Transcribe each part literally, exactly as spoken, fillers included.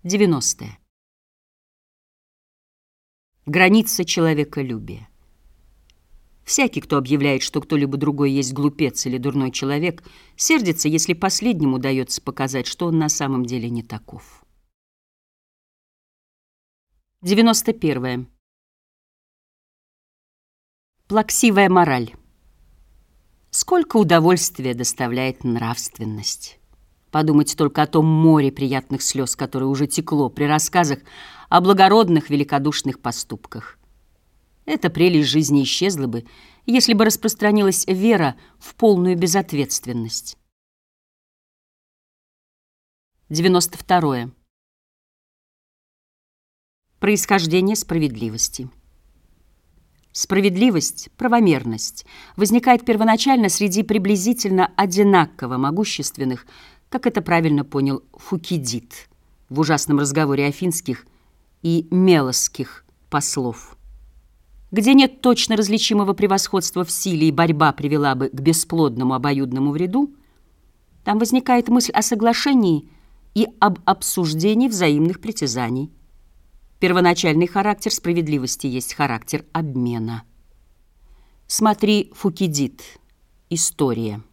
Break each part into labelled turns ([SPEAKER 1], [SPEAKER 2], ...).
[SPEAKER 1] девяностое. Граница человеколюбия. Всякий, кто объявляет, что кто-либо другой есть глупец или дурной человек, сердится, если последнему удается показать, что он на самом деле не таков. девяносто первое. Плаксивая мораль. Сколько удовольствия доставляет нравственность. Подумать только о том море приятных слез, которое уже текло при рассказах о благородных великодушных поступках. Эта прелесть жизни исчезла бы, если бы распространилась вера в полную безответственность. девяносто второе. Происхождение справедливости. Справедливость, правомерность возникает первоначально среди приблизительно одинаково могущественных, как это правильно понял Фукидид в ужасном разговоре афинских и мелосских послов. Где нет точно различимого превосходства в силе и борьба привела бы к бесплодному обоюдному вреду, там возникает мысль о соглашении и об обсуждении взаимных притязаний. Первоначальный характер справедливости есть характер обмена. Смотри Фукидид. История.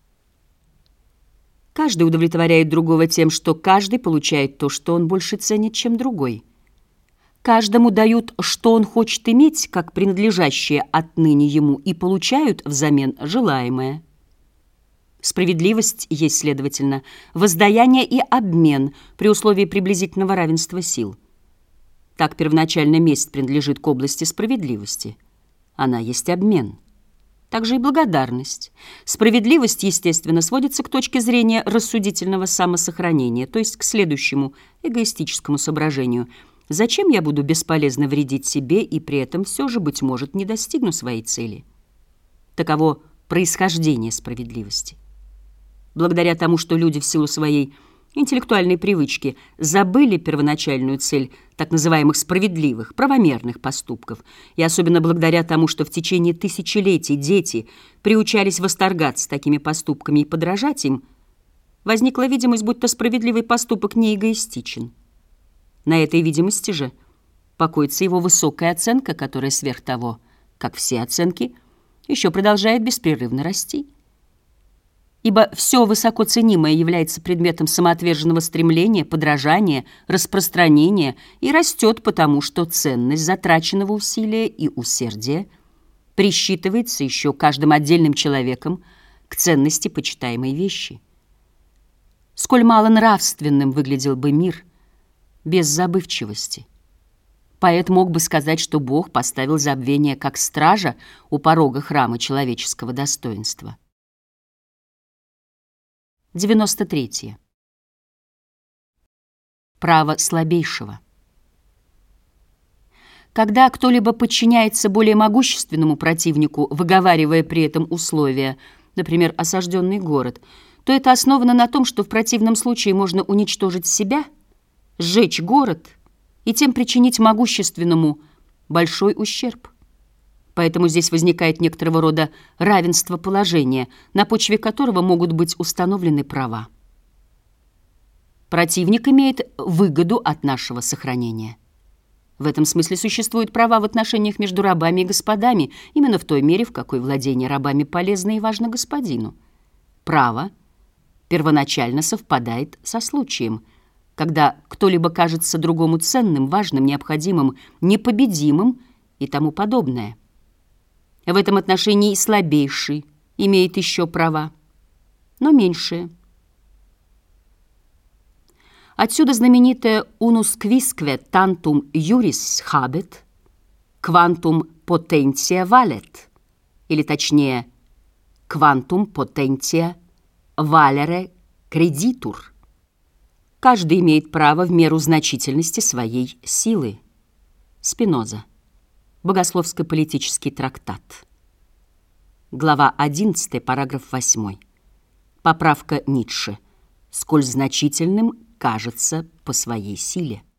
[SPEAKER 1] Каждый удовлетворяет другого тем, что каждый получает то, что он больше ценит, чем другой. Каждому дают, что он хочет иметь, как принадлежащее отныне ему, и получают взамен желаемое. Справедливость есть, следовательно, воздаяние и обмен при условии приблизительного равенства сил. Так первоначально месть принадлежит к области справедливости. Она есть обмен. Также и благодарность. Справедливость, естественно, сводится к точке зрения рассудительного самосохранения, то есть к следующему эгоистическому соображению. Зачем я буду бесполезно вредить себе и при этом все же, быть может, не достигну своей цели? Таково происхождение справедливости. Благодаря тому, что люди в силу своей интеллектуальные привычки забыли первоначальную цель так называемых справедливых, правомерных поступков, и особенно благодаря тому, что в течение тысячелетий дети приучались восторгаться такими поступками и подражать им, возникла видимость, будто справедливый поступок не эгоистичен. На этой видимости же покоится его высокая оценка, которая сверх того, как все оценки, еще продолжает беспрерывно расти. Ибо все высоко ценимое является предметом самоотверженного стремления, подражания, распространения и растет потому, что ценность затраченного усилия и усердия присчитывается еще каждым отдельным человеком к ценности почитаемой вещи. Сколь мало нравственным выглядел бы мир без забывчивости. Поэт мог бы сказать, что Бог поставил забвение как стража у порога храма человеческого достоинства. девяносто третье. Право слабейшего. Когда кто-либо подчиняется более могущественному противнику, выговаривая при этом условия, например, осажденный город, то это основано на том, что в противном случае можно уничтожить себя, сжечь город и тем причинить могущественному большой ущерб. Поэтому здесь возникает некоторого рода равенство положения, на почве которого могут быть установлены права. Противник имеет выгоду от нашего сохранения. В этом смысле существуют права в отношениях между рабами и господами, именно в той мере, в какой владение рабами полезно и важно господину. Право первоначально совпадает со случаем, когда кто-либо кажется другому ценным, важным, необходимым, непобедимым и тому подобное. В этом отношении и слабейший имеет еще права, но меньшие. Отсюда знаменитое «unus quisque tantum juris habet, quantum potentia valet», или точнее «quantum potentia valere creditur». Каждый имеет право в меру значительности своей силы. Спиноза. Богословско-политический трактат. Глава одиннадцатая, параграф восьмой. Поправка Ницше. Сколь значительным кажется по своей силе.